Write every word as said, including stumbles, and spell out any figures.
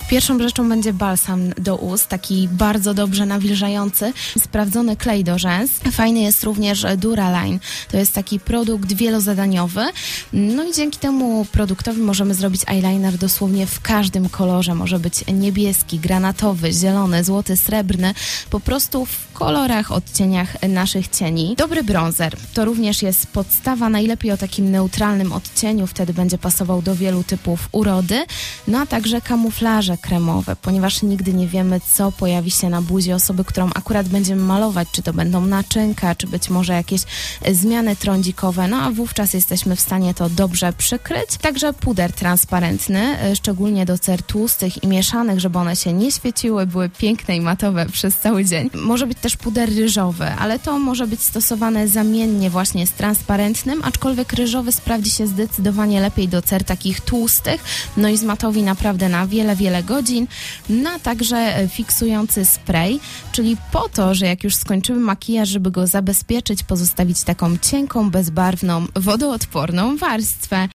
Pierwszą rzeczą będzie balsam do ust, taki bardzo dobrze nawilżający, sprawdzony klej do rzęs. Fajny jest również Duraline, to jest taki produkt wielozadaniowy. No i dzięki temu produktowi możemy zrobić eyeliner dosłownie w każdym kolorze. Może być niebieski, granatowy, zielony, złoty, srebrny, po prostu w kolorach, odcieniach naszych cieni. Dobry bronzer to również jest podstawa, najlepiej o takim neutralnym odcieniu, wtedy będzie pasował do wielu typów urody, no a także kamuflaże kremowe, ponieważ nigdy nie wiemy, co pojawi się na buzi osoby, którą akurat będziemy malować, czy to będą naczynka, czy być może jakieś zmiany trądzikowe, no a wówczas jesteśmy w stanie to dobrze przykryć. Także puder transparentny, szczególnie do cer tłustych i mieszanych, żeby one się nie świeciły, były piękne i matowe przez cały dzień. Może być też puder ryżowy, ale to może być stosowane zamiennie właśnie z transparentnym, aczkolwiek ryżowy sprawdzi się zdecydowanie lepiej do cer takich tłustych, no i zmatowi naprawdę na wiele, wiele godzin. No a także fiksujący spray, czyli po to, że jak już skończymy makijaż, żeby go zabezpieczyć, pozostawić taką cienką, bezbarwną, wodoodporną warstwę.